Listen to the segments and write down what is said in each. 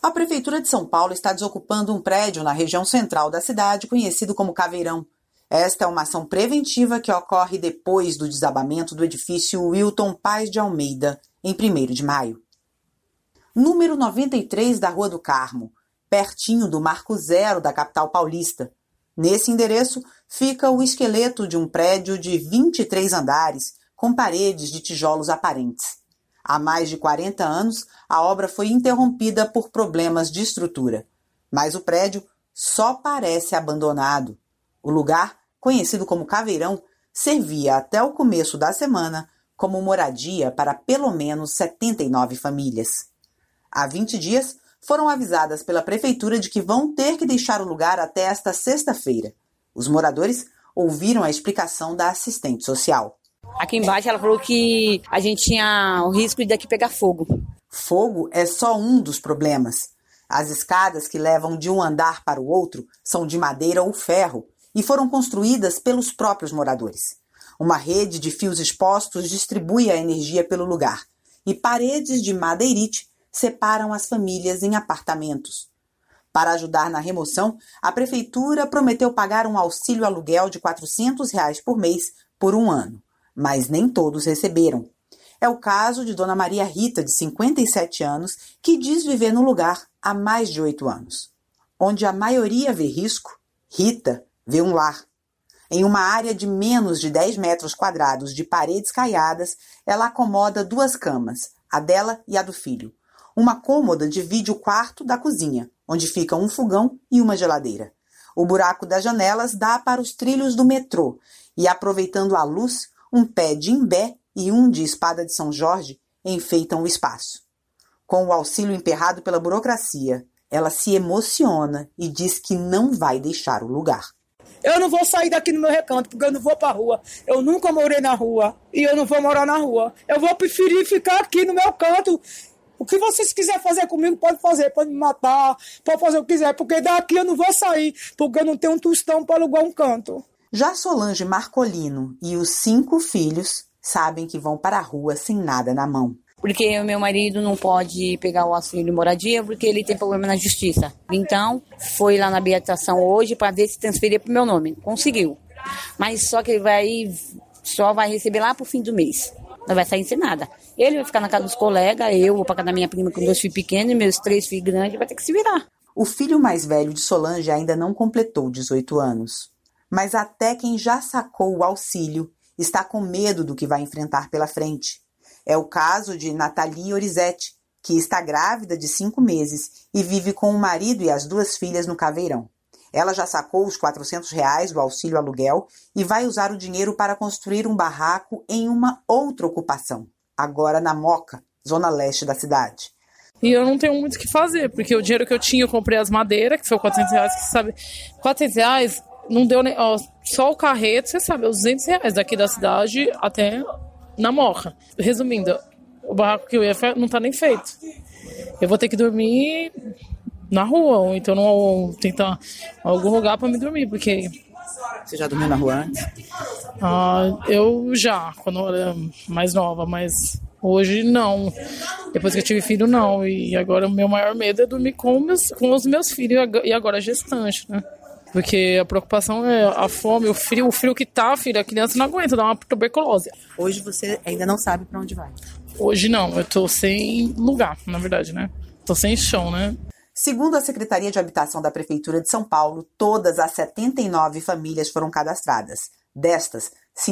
A Prefeitura de São Paulo está desocupando um prédio na região central da cidade, conhecido como Caveirão. Esta é uma ação preventiva que ocorre depois do desabamento do edifício Wilton Paz de Almeida, em 1º de maio. Número 93 da Rua do Carmo, pertinho do Marco Zero da capital paulista. Nesse endereço fica o esqueleto de um prédio de 23 andares, com paredes de tijolos aparentes. Há mais de 40 anos, a obra foi interrompida por problemas de estrutura. Mas o prédio só parece abandonado. O lugar, conhecido como Caveirão, servia até o começo da semana como moradia para pelo menos 79 famílias. Há 20 dias, foram avisadas pela Prefeitura de que vão ter que deixar o lugar até esta sexta-feira. Os moradores ouviram a explicação da assistente social. Aqui embaixo ela falou que a gente tinha o risco de daqui pegar fogo. Fogo é só um dos problemas. As escadas que levam de um andar para o outro são de madeira ou ferro e foram construídas pelos próprios moradores. Uma rede de fios expostos distribui a energia pelo lugar e paredes de madeirite separam as famílias em apartamentos. Para ajudar na remoção, a Prefeitura prometeu pagar um auxílio aluguel de R$ 400 por mês por um ano. Mas nem todos receberam. É o caso de Dona Maria Rita, de 57 anos, que diz viver no lugar há mais de 8 anos. Onde a maioria vê risco, Rita vê um lar. Em uma área de menos de 10 metros quadrados de paredes caiadas, ela acomoda 2 camas, a dela e a do filho. Uma cômoda divide o quarto da cozinha, onde fica um fogão e uma geladeira. O buraco das janelas dá para os trilhos do metrô e, aproveitando a luz, um pé de imbé e um de espada de São Jorge enfeitam o espaço. Com o auxílio emperrado pela burocracia, ela se emociona e diz que não vai deixar o lugar. Eu não vou sair daqui no meu recanto, porque eu não vou para a rua. Eu nunca morei na rua e eu não vou morar na rua. Eu vou preferir ficar aqui no meu canto. O que vocês quiserem fazer comigo, pode fazer. Pode me matar, pode fazer o que quiser, porque daqui eu não vou sair, porque eu não tenho um tostão para alugar um canto. Já Solange Marcolino e os 5 filhos sabem que vão para a rua sem nada na mão. Porque o meu marido não pode pegar o auxílio de moradia porque ele tem problema na justiça. Então, foi lá na habilitação hoje para ver se transferia para o meu nome. Conseguiu. Mas só que ele só vai receber lá para o fim do mês. Não vai sair sem nada. Ele vai ficar na casa dos colegas, eu vou para casa da minha prima com 2 filhos pequenos e meus 3 filhos grandes, vai ter que se virar. O filho mais velho de Solange ainda não completou 18 anos. Mas até quem já sacou o auxílio está com medo do que vai enfrentar pela frente. É o caso de Nathalie Orizete, que está grávida de 5 meses e vive com o marido e as 2 filhas no Caveirão. Ela já sacou os R$ 400 do auxílio aluguel e vai usar o dinheiro para construir um barraco em uma outra ocupação, agora na Moca, zona leste da cidade. E eu não tenho muito o que fazer, porque o dinheiro que eu tinha, eu comprei as madeiras, que foi R$ 400, que sabe, R$ 400 não deu nem, ó, só o carreto, você sabe, é os R$ 200 daqui da cidade até na Moca. Resumindo, o barraco que eu ia não tá nem feito. Eu vou ter que dormir na rua, ou então não tentar algum lugar pra me dormir, porque... Você já dormiu na rua antes? Eu já, quando eu era mais nova, mas hoje não. Depois que eu tive filho, não. E agora o meu maior medo é dormir com os meus filhos e agora gestante, né? Porque a preocupação é a fome, o frio que tá, filho, a criança não aguenta, dá uma tuberculose. Hoje você ainda não sabe pra onde vai? Hoje não, eu tô sem lugar, na verdade, né? Tô sem chão, né? Segundo a Secretaria de Habitação da Prefeitura de São Paulo, todas as 79 famílias foram cadastradas. Destas,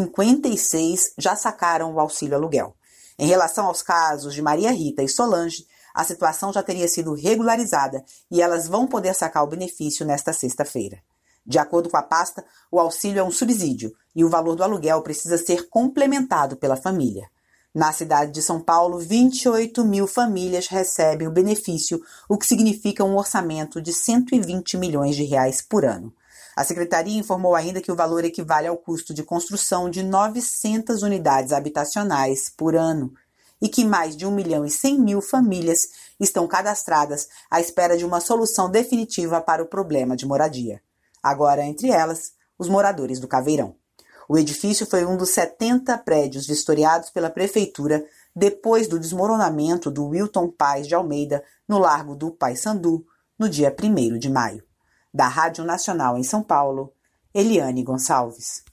56 já sacaram o auxílio aluguel. Em relação aos casos de Maria Rita e Solange, a situação já teria sido regularizada e elas vão poder sacar o benefício nesta sexta-feira. De acordo com a pasta, o auxílio é um subsídio e o valor do aluguel precisa ser complementado pela família. Na cidade de São Paulo, 28 mil famílias recebem o benefício, o que significa um orçamento de R$ 120 milhões por ano. A Secretaria informou ainda que o valor equivale ao custo de construção de 900 unidades habitacionais por ano e que mais de 1.100.000 famílias estão cadastradas à espera de uma solução definitiva para o problema de moradia. Agora, entre elas, os moradores do Caveirão. O edifício foi um dos 70 prédios vistoriados pela Prefeitura depois do desmoronamento do Wilton Paes de Almeida no Largo do Paissandu, no dia 1º de maio. Da Rádio Nacional em São Paulo, Eliane Gonçalves.